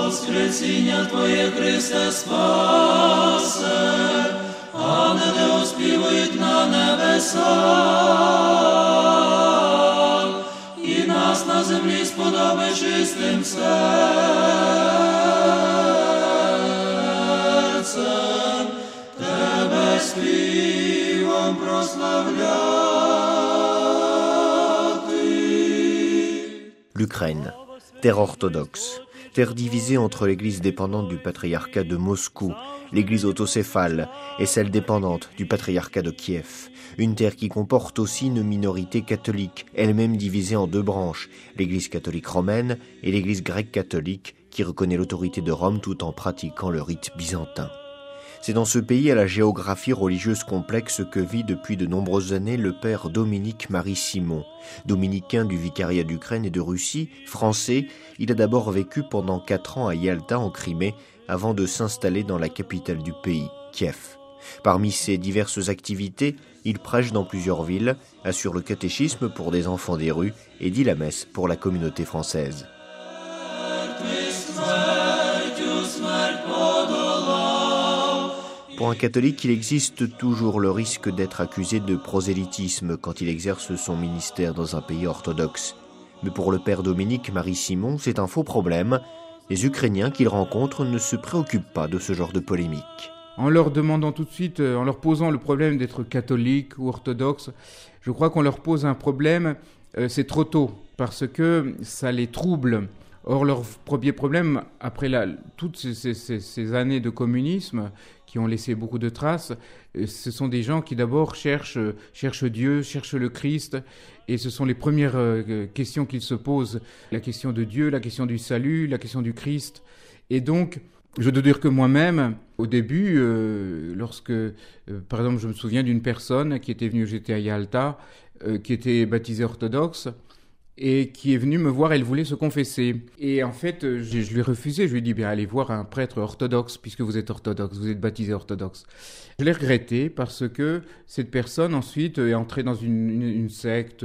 воскресіння Твоє, Христе, спасе, ангели оспівують на небесах, і нас на землі сподоби чистим серцем, Тебе співом прославляти. L'Ukraine, terre orthodoxe, terre divisée entre l'église dépendante du patriarcat de Moscou, l'église autocéphale, et celle dépendante du patriarcat de Kiev. Une terre qui comporte aussi une minorité catholique, elle-même divisée en deux branches, l'église catholique romaine et l'église grecque catholique, qui reconnaît l'autorité de Rome tout en pratiquant le rite byzantin. C'est dans ce pays à la géographie religieuse complexe que vit depuis de nombreuses années le père Dominique-Marie Simon. Dominicain du vicariat d'Ukraine et de Russie, français, il a d'abord vécu pendant 4 ans à Yalta en Crimée avant de s'installer dans la capitale du pays, Kiev. Parmi ses diverses activités, il prêche dans plusieurs villes, assure le catéchisme pour des enfants des rues et dit la messe pour la communauté française. Pour un catholique, il existe toujours le risque d'être accusé de prosélytisme quand il exerce son ministère dans un pays orthodoxe. Mais pour le père Dominique-Marie Simon, c'est un faux problème. Les Ukrainiens qu'il rencontre ne se préoccupent pas de ce genre de polémique. En leur demandant tout de suite, en leur posant le problème d'être catholique ou orthodoxe, je crois qu'on leur pose un problème, c'est trop tôt, parce que ça les trouble. Or, leur premier problème, après toutes ces années de communisme qui ont laissé beaucoup de traces, ce sont des gens qui d'abord cherchent Dieu, cherchent le Christ, et ce sont les premières questions qu'ils se posent. La question de Dieu, la question du salut, la question du Christ. Et donc, je dois dire que moi-même, au début, lorsque, par exemple, je me souviens d'une personne qui était venue, j'étais à Yalta, qui était baptisée orthodoxe, et qui est venue me voir, elle voulait se confesser. Et en fait, je lui ai refusé, je lui ai dit, bien, allez voir un prêtre orthodoxe, puisque vous êtes orthodoxe, vous êtes baptisé orthodoxe. Je l'ai regretté, parce que cette personne, ensuite, est entrée dans une secte.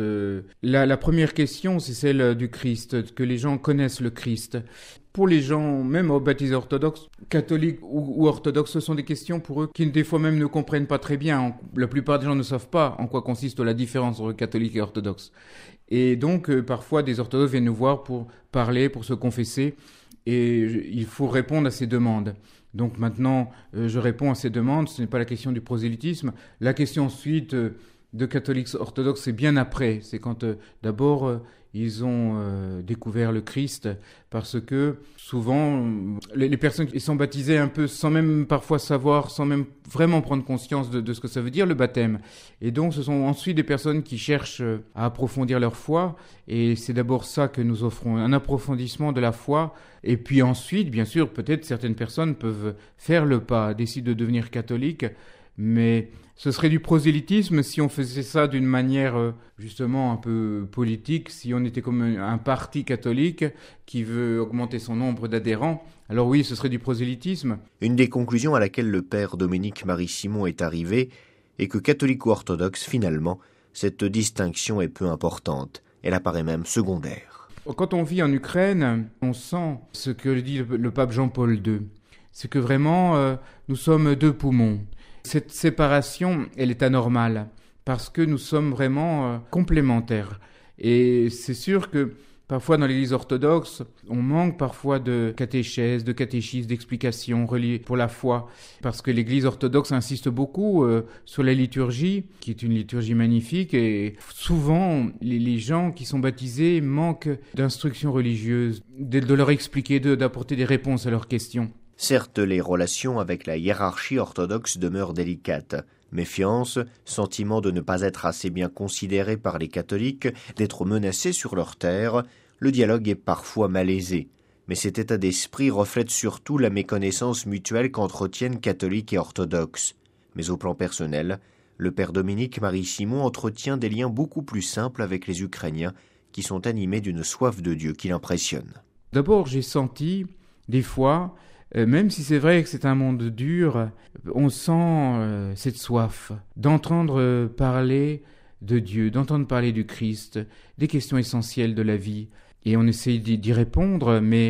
La première question, c'est celle du Christ, que les gens connaissent le Christ. Pour les gens, même baptisés orthodoxes, catholiques ou orthodoxes, ce sont des questions pour eux qui des fois même ne comprennent pas très bien. La plupart des gens ne savent pas en quoi consiste la différence entre catholique et orthodoxe. Et donc, parfois, des orthodoxes viennent nous voir pour parler, pour se confesser, et il faut répondre à ces demandes. Donc maintenant, je réponds à ces demandes, ce n'est pas la question du prosélytisme. La question ensuite de catholiques orthodoxes, c'est bien après. C'est quand d'abord ils ont découvert le Christ, parce que souvent, les personnes qui sont baptisées un peu sans même parfois savoir, sans même vraiment prendre conscience de ce que ça veut dire le baptême. Et donc ce sont ensuite des personnes qui cherchent à approfondir leur foi, et c'est d'abord ça que nous offrons, un approfondissement de la foi. Et puis ensuite, bien sûr, peut-être certaines personnes peuvent faire le pas, décident de devenir catholiques, mais ce serait du prosélytisme si on faisait ça d'une manière justement un peu politique, si on était comme un parti catholique qui veut augmenter son nombre d'adhérents. Alors oui, ce serait du prosélytisme. Une des conclusions à laquelle le père Dominique-Marie Simon est arrivé est que catholique ou orthodoxe, finalement, cette distinction est peu importante. Elle apparaît même secondaire. Quand on vit en Ukraine, on sent ce que dit le pape Jean-Paul II. C'est que vraiment, nous sommes deux poumons. Cette séparation, elle est anormale, parce que nous sommes vraiment complémentaires. Et c'est sûr que parfois dans l'Église orthodoxe, on manque parfois de catéchèse, de catéchisme, d'explications reliées pour la foi, parce que l'Église orthodoxe insiste beaucoup sur la liturgie, qui est une liturgie magnifique, et souvent les gens qui sont baptisés manquent d'instruction religieuse, de leur expliquer, d'apporter des réponses à leurs questions. Certes, les relations avec la hiérarchie orthodoxe demeurent délicates. Méfiance, sentiment de ne pas être assez bien considéré par les catholiques, d'être menacés sur leur terre, le dialogue est parfois malaisé. Mais cet état d'esprit reflète surtout la méconnaissance mutuelle qu'entretiennent catholiques et orthodoxes. Mais au plan personnel, le père Dominique-Marie Simon entretient des liens beaucoup plus simples avec les Ukrainiens qui sont animés d'une soif de Dieu qui l'impressionne. D'abord, j'ai senti, des fois, même si c'est vrai que c'est un monde dur, on sent cette soif d'entendre parler de Dieu, d'entendre parler du Christ, des questions essentielles de la vie. Et on essaye d'y répondre, mais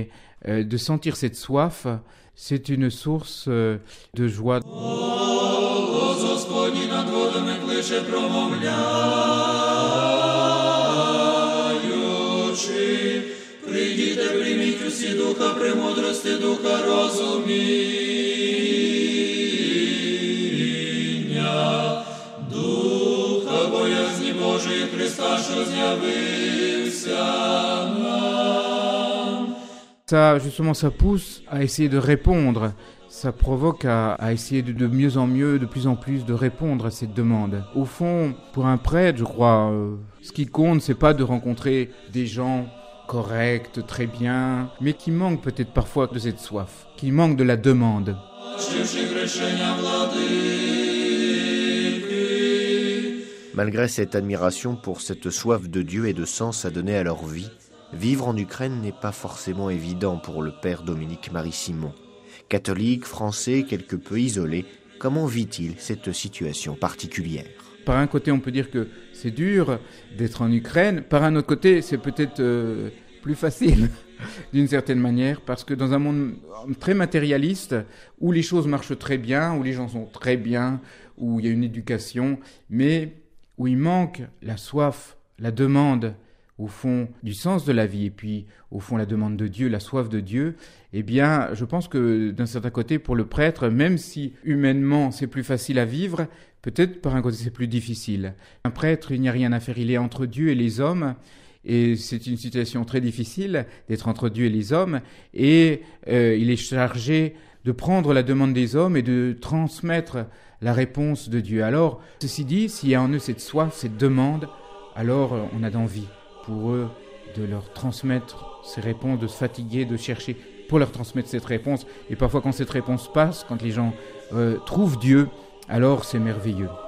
de sentir cette soif, c'est une source de joie. Голос Господній над водами кличе, промовляючи, прийдіте, прийміть усі духа премудрости, духа розуміння, духа боязні Божої Христа, що з'явився нам. Ça, justement, ça pousse à essayer de répondre. Ça provoque à essayer de mieux en mieux, de plus en plus, de répondre à cette demande. Au fond, pour un prêtre, je crois, ce qui compte, c'est pas de rencontrer des gens corrects, très bien, mais qui manquent peut-être parfois de cette soif, qui manquent de la demande. Malgré cette admiration pour cette soif de Dieu et de sens à donner à leur vie, vivre en Ukraine n'est pas forcément évident pour le père Dominique Marie-Simon. Catholique, français, quelque peu isolé, comment vit-il cette situation particulière ? Par un côté, on peut dire que c'est dur d'être en Ukraine. Par un autre côté, c'est peut-être plus facile, d'une certaine manière, parce que dans un monde très matérialiste, où les choses marchent très bien, où les gens sont très bien, où il y a une éducation, mais où il manque la soif, la demande, au fond, du sens de la vie, et puis, au fond, la demande de Dieu, la soif de Dieu, eh bien, je pense que, d'un certain côté, pour le prêtre, même si, humainement, c'est plus facile à vivre, peut-être, par un côté, c'est plus difficile. Un prêtre, il n'y a rien à faire, il est entre Dieu et les hommes, et c'est une situation très difficile d'être entre Dieu et les hommes, et il est chargé de prendre la demande des hommes et de transmettre la réponse de Dieu. Alors, ceci dit, s'il y a en eux cette soif, cette demande, alors on a d'envie pour eux de leur transmettre ces réponses, de se fatiguer, de chercher pour leur transmettre cette réponse. Et parfois quand cette réponse passe, quand les gens trouvent Dieu, alors c'est merveilleux.